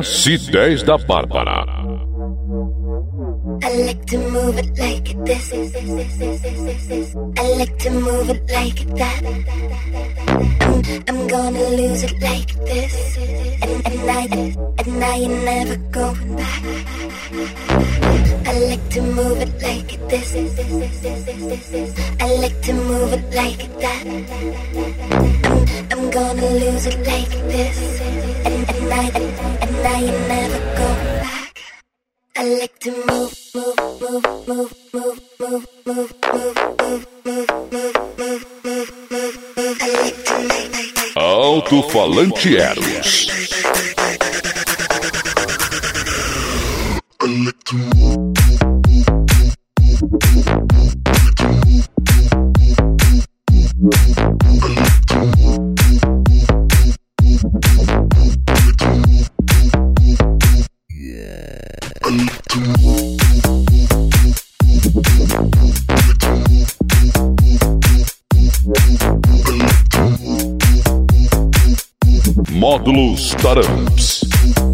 S10 da Bárbara. I like to move it like this. I like to move it like that. I'm gonna lose it like this. And now you're never going back. I like to move it like this. I like to move it like that. I'm gonna lose it like this. And now you're never going back. I like to move. Alto-falante Eros. Módulos Taramps.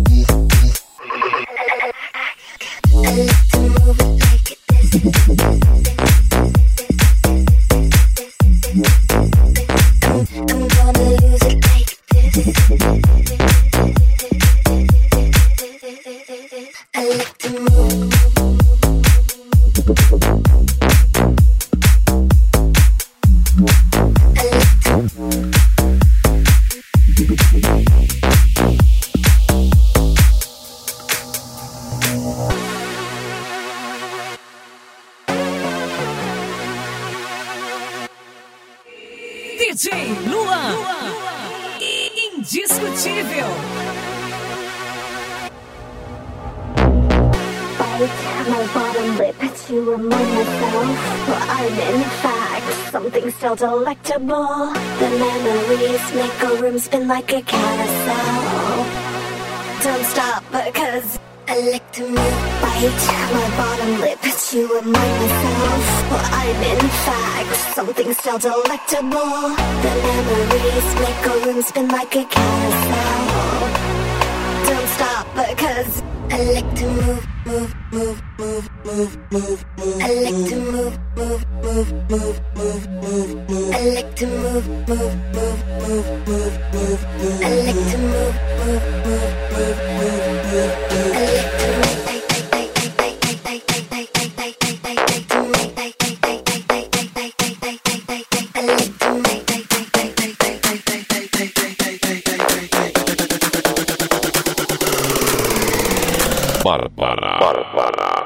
DJ Luan, indiscutível. Bite my bottom lip to remind myself I'm in fact something still delectable. The memories make a room spin like a carousel. Don't stop because I like to move. Bite my bottom lip to remind myself I'm in fact something still delectable. The memories make a room spin like a carousel. Don't stop because I like to move. I like to move. I like to move. I like to move. Bárbara.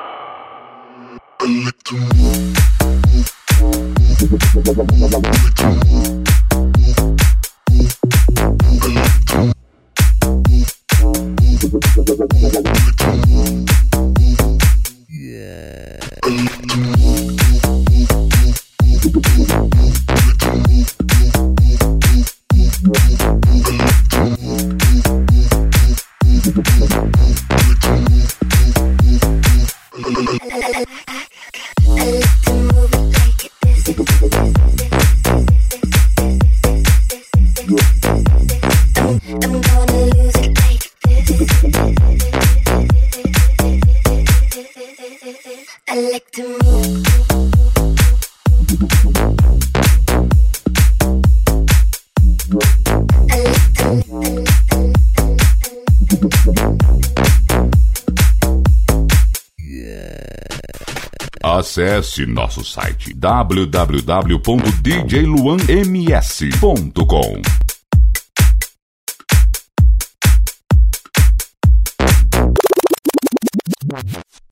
Acesse nosso site www.djluanms.com.